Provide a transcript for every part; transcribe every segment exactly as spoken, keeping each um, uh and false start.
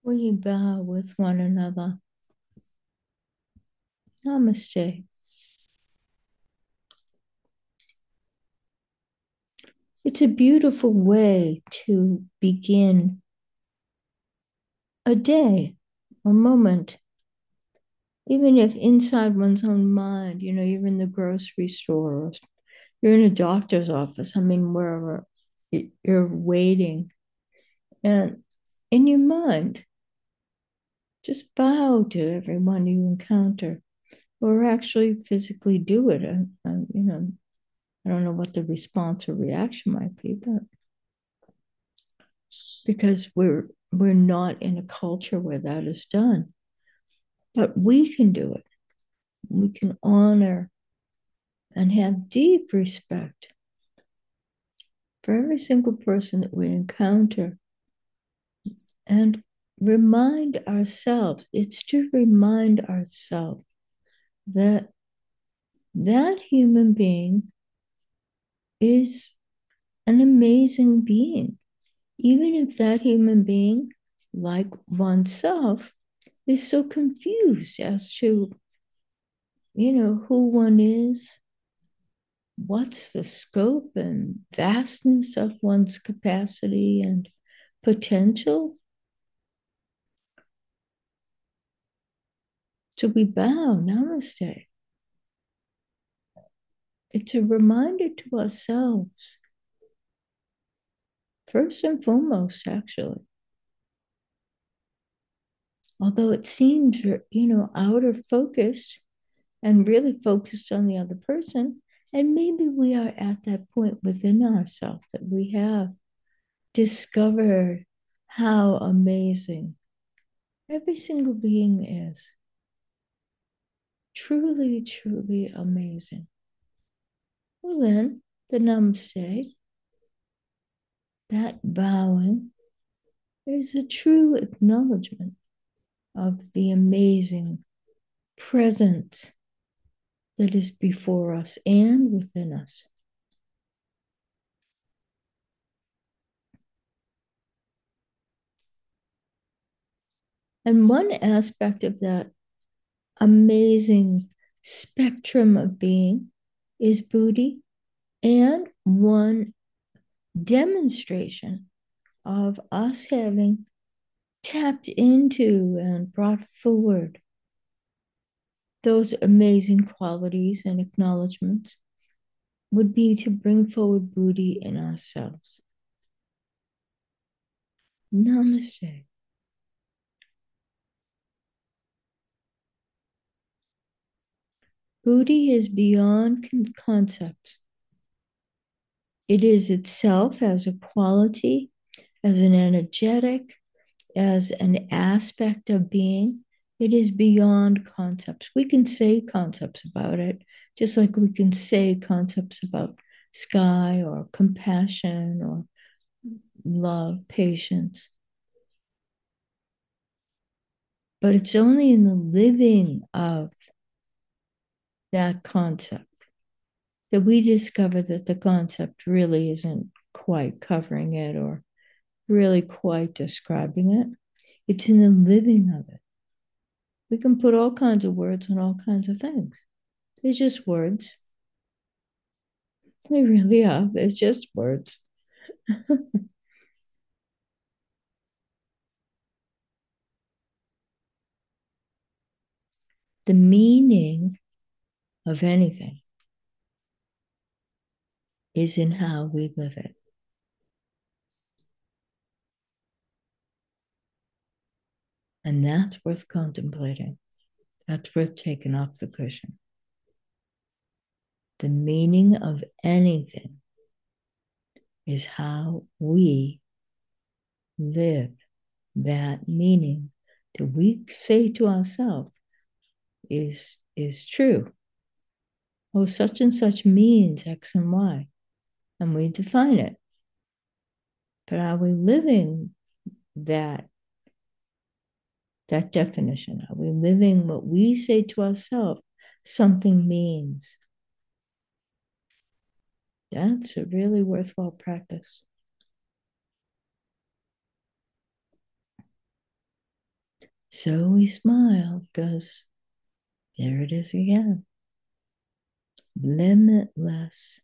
We bow with one another. Namaste. It's a beautiful way to begin a day, a moment, even if inside one's own mind, you know, you're in the grocery store or you're in a doctor's office, I mean, wherever you're waiting. And in your mind, just bow to everyone you encounter or actually physically do it. And, and you know, I don't know what the response or reaction might be, but because we're we're not in a culture where that is done. But we can do it. We can honor and have deep respect for every single person that we encounter and remind ourselves, it's to remind ourselves that that human being is an amazing being. Even if that human being, like oneself, is so confused as to, you know, who one is, what's the scope and vastness of one's capacity and potential. So we bow, namaste. It's a reminder to ourselves, first and foremost, actually. Although it seems, you know, out of focus and really focused on the other person. And maybe we are at that point within ourselves that we have discovered how amazing every single being is. Truly, truly amazing. Well, then, the namaste, that bowing, is a true acknowledgement of the amazing presence that is before us and within us. And one aspect of that amazing spectrum of being is Buddhi, and one demonstration of us having tapped into and brought forward those amazing qualities and acknowledgments would be to bring forward Buddhi in ourselves. Namaste. Buddhi is beyond concepts. It is itself as a quality, as an energetic, as an aspect of being. It is beyond concepts. We can say concepts about it, just like we can say concepts about sky or compassion or love, patience. But it's only in the living of that concept that we discover that the concept really isn't quite covering it or really quite describing it. It's in the living of it. We can put all kinds of words on all kinds of things. They're just words. They really are. They're just words. The meaning of anything is in how we live it. And that's worth contemplating. That's worth taking off the cushion. The meaning of anything is how we live that meaning that we say to ourselves is, is true. Oh, such and such means X and Y, and we define it. But are we living that, that definition? Are we living what we say to ourselves something means? That's a really worthwhile practice. So we smile because there it is again. Limitless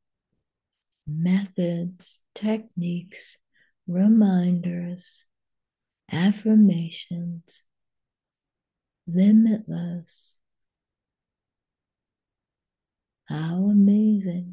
methods, techniques, reminders, affirmations, limitless. How amazing.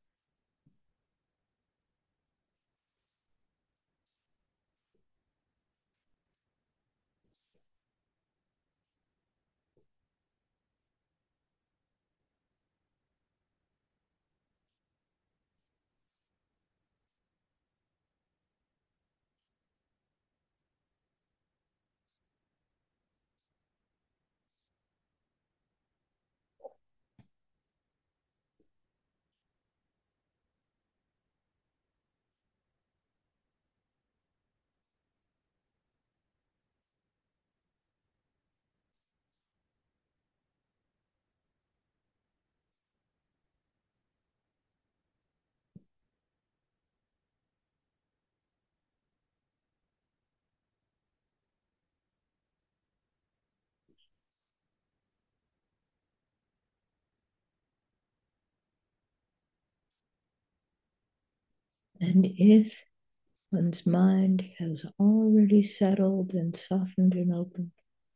And if one's mind has already settled and softened and opened,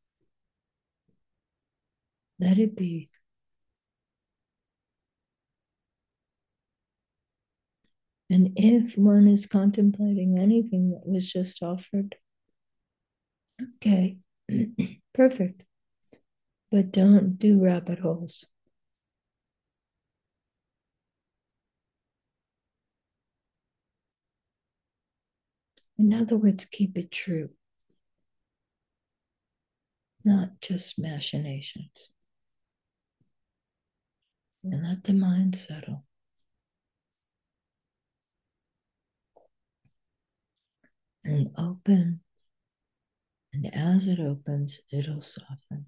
let it be. And if one is contemplating anything that was just offered, okay, perfect. But don't do rabbit holes. In other words, keep it true, not just machinations. And let the mind settle. And open. And as it opens, it'll soften.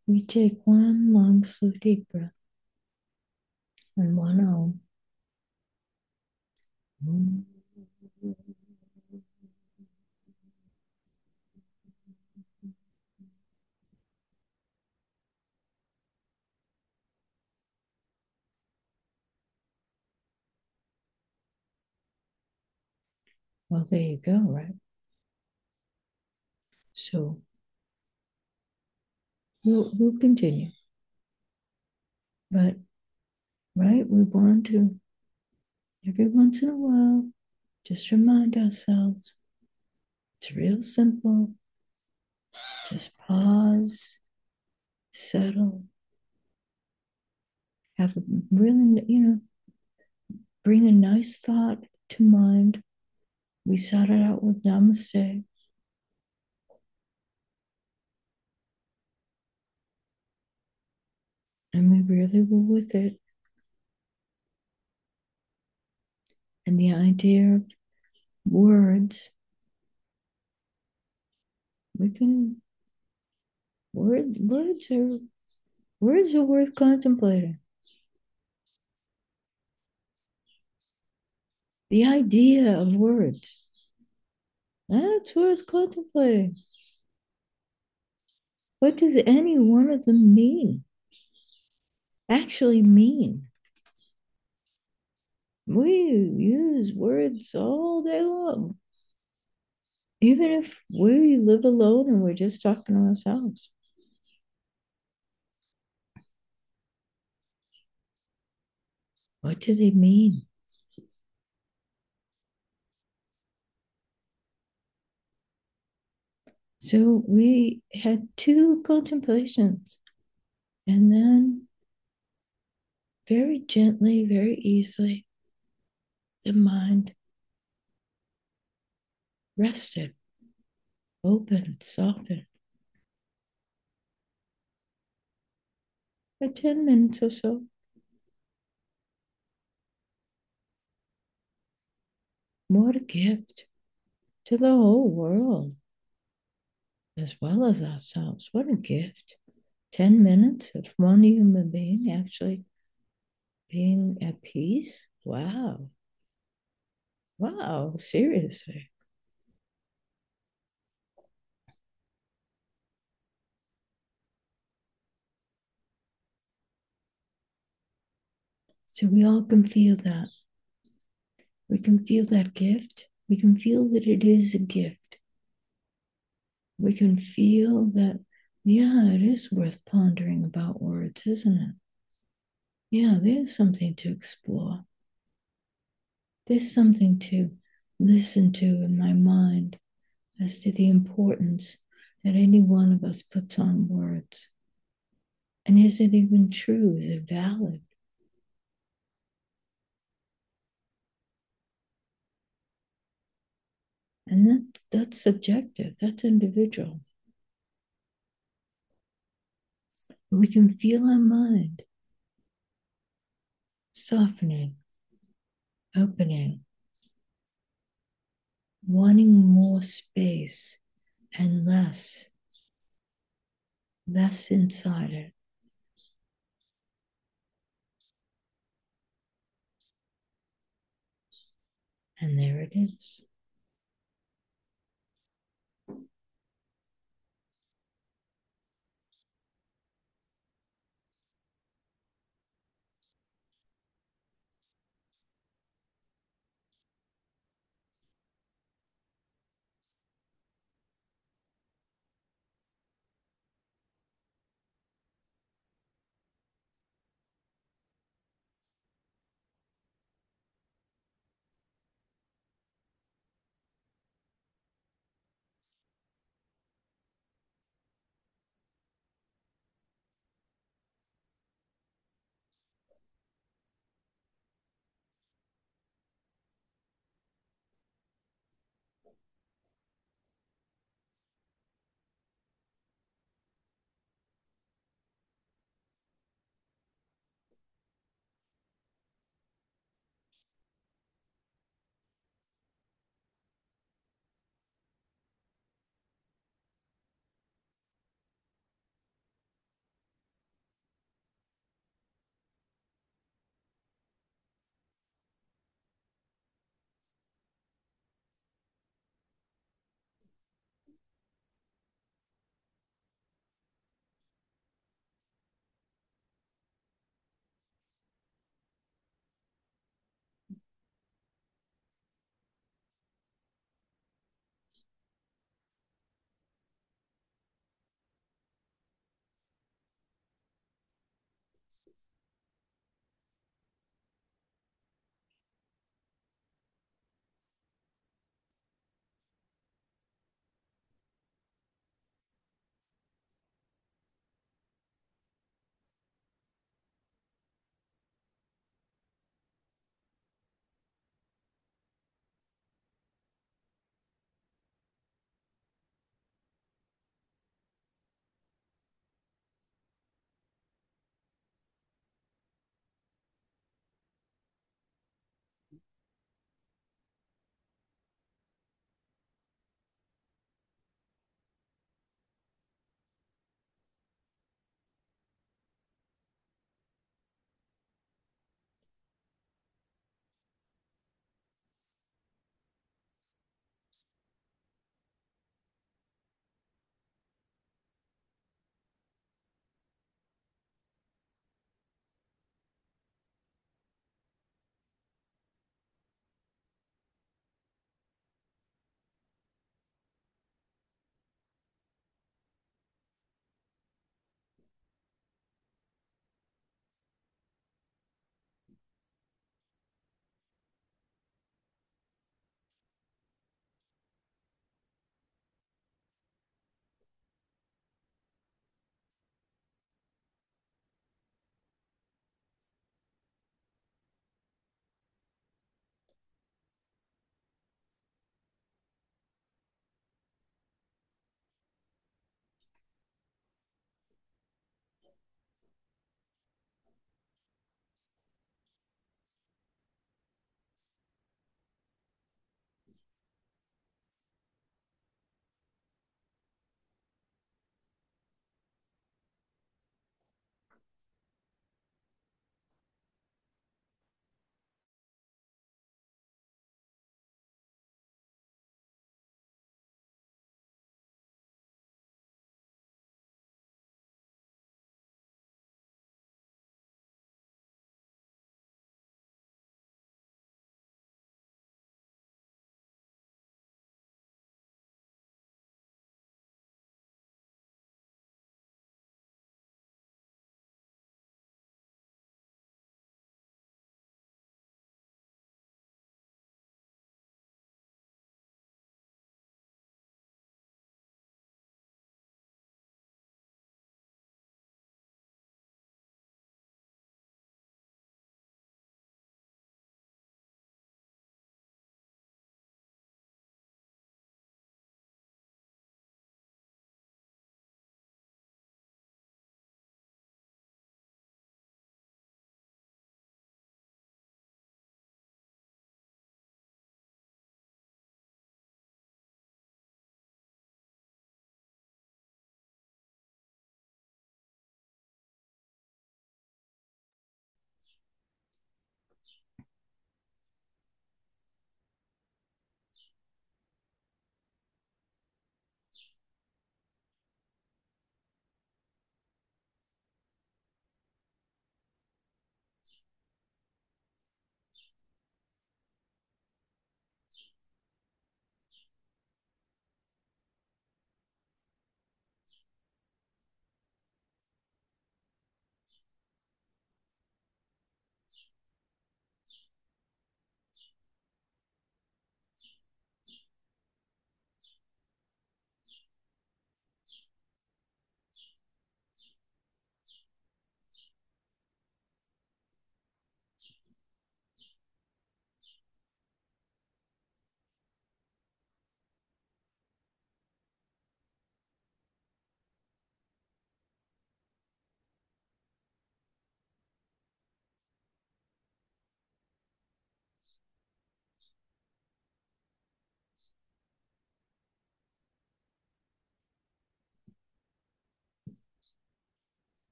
We take one long, slow, deep breath and one out. Well, there you go, right? So we'll, we'll continue. But, right, we want to, every once in a while, just remind ourselves it's real simple. Just pause, settle, have a really, you know, bring a nice thought to mind. We started out with namaste. And we really were with it. And the idea of words, we can, word, words are, words are worth contemplating. The idea of words, that's worth contemplating. What does any one of them mean? Actually mean? We use words all day long, even if we live alone and we're just talking to ourselves. What do they mean? So we had two contemplations, and then very gently, very easily, the mind rested, opened, softened for ten minutes or so. What a gift to the whole world, as well as ourselves. What a gift. ten minutes of one human being actually being at peace. Wow. Wow. Seriously. So we all can feel that. We can feel that gift. We can feel that it is a gift. We can feel that, yeah, it is worth pondering about words, isn't it? Yeah, there's something to explore. There's something to listen to in my mind as to the importance that any one of us puts on words. And is it even true? Is it valid? And that that's subjective, that's individual. We can feel our mind softening, opening, wanting more space and less, less inside it. And there it is.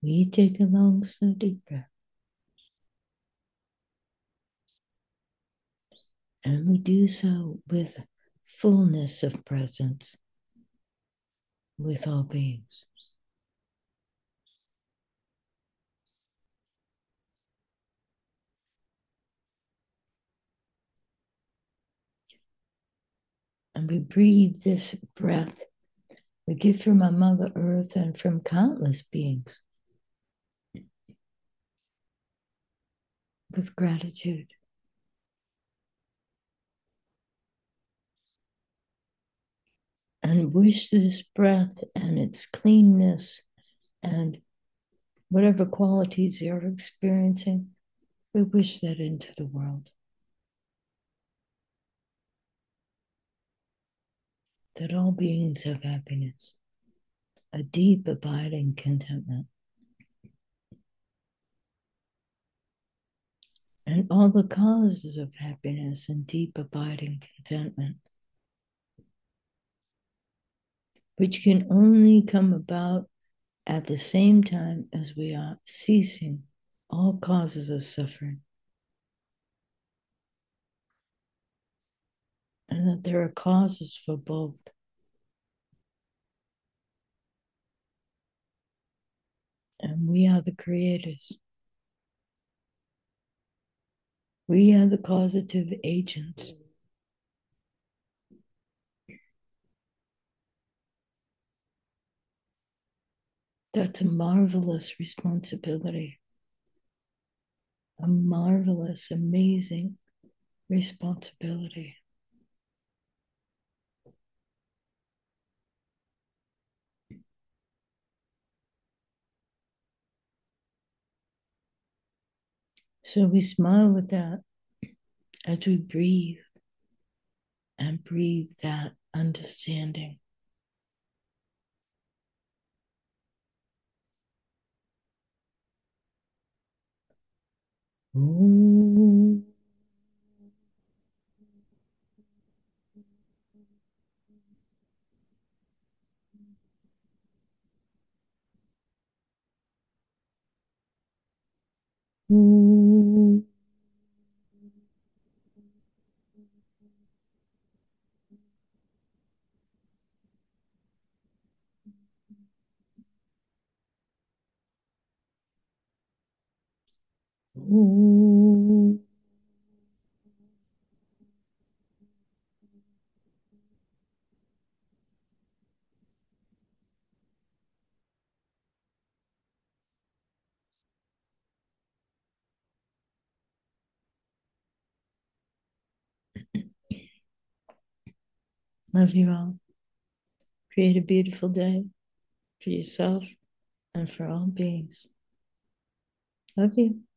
We take a long, slow, deep breath. And we do so with fullness of presence with all beings. And we breathe this breath, the gift from our Mother Earth and from countless beings, with gratitude. And wish this breath and its cleanness and whatever qualities you're experiencing, we wish that into the world. That all beings have happiness, a deep, abiding contentment. And all the causes of happiness and deep, abiding contentment, which can only come about at the same time as we are ceasing all causes of suffering. And that there are causes for both. And we are the creators. We are the causative agents. That's a marvelous responsibility, a marvelous, amazing responsibility. So we smile with that as we breathe and breathe that understanding. Ooh. Ooh. Ooh. Love you all. Create a beautiful day for yourself and for all beings. Love you.